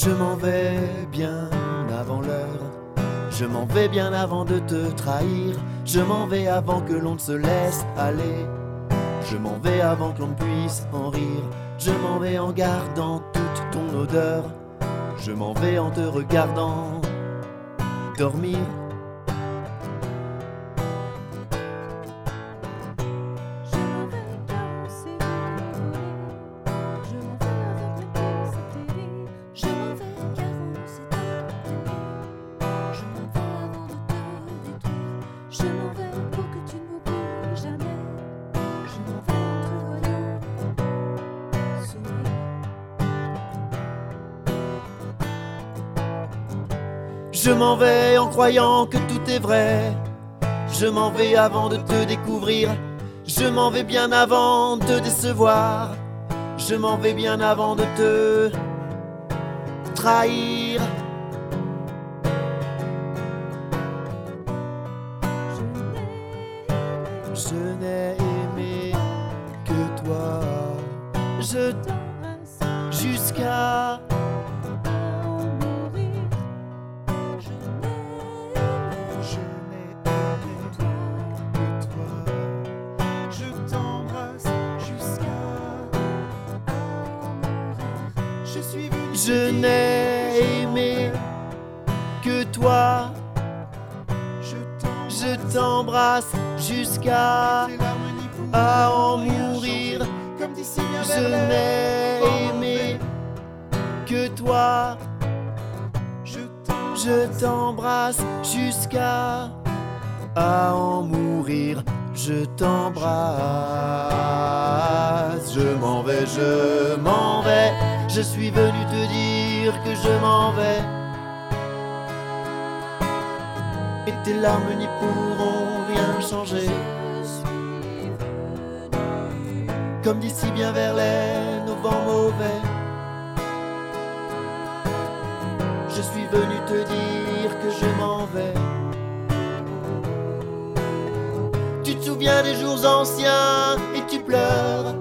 Je m'en vais bien avant l'heure. Je m'en vais bien avant de te trahir. Je m'en vais avant que l'on ne se laisse aller. Je m'en vais avant que l'on puisse en rire. Je m'en vais en gardant toute ton odeur. Je m'en vais en te regardant dormir. Je m'en vais pour que tu ne m'oublies jamais. Je m'en vais en te voyant sourire. Je m'en vais en croyant que tout est vrai. Je m'en vais avant de te découvrir. Je m'en vais bien avant de te décevoir. Je m'en vais bien avant de te trahir. Je n'ai aimé que toi. Je t'embrasse jusqu'à En mourir. Je n'ai aimé que toi. Je t'embrasse jusqu'à en mourir. Je suis venu. Je n'ai aimé que toi. Je t'embrasse jusqu'à en mourir. Je n'ai aimé que toi. Je t'embrasse jusqu'à en mourir. Je t'embrasse. Je m'en vais, je m'en vais. Je suis venu te dire que je m'en vais. Et tes larmes n'y pourront rien changer. Je suis venue. Comme d'ici bien vers les vents mauvais. Je suis venu te dire que je m'en vais. Tu te souviens des jours anciens et tu pleures.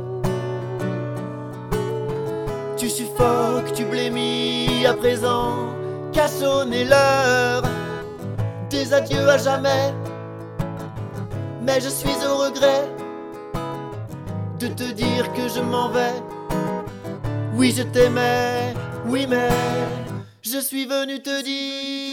Tu suffoques, tu blémis à présent qu'a sonné l'heure des adieux à jamais. Mais je suis au regret de te dire que je m'en vais. Oui, je t'aimais, oui, mais je suis venu te dire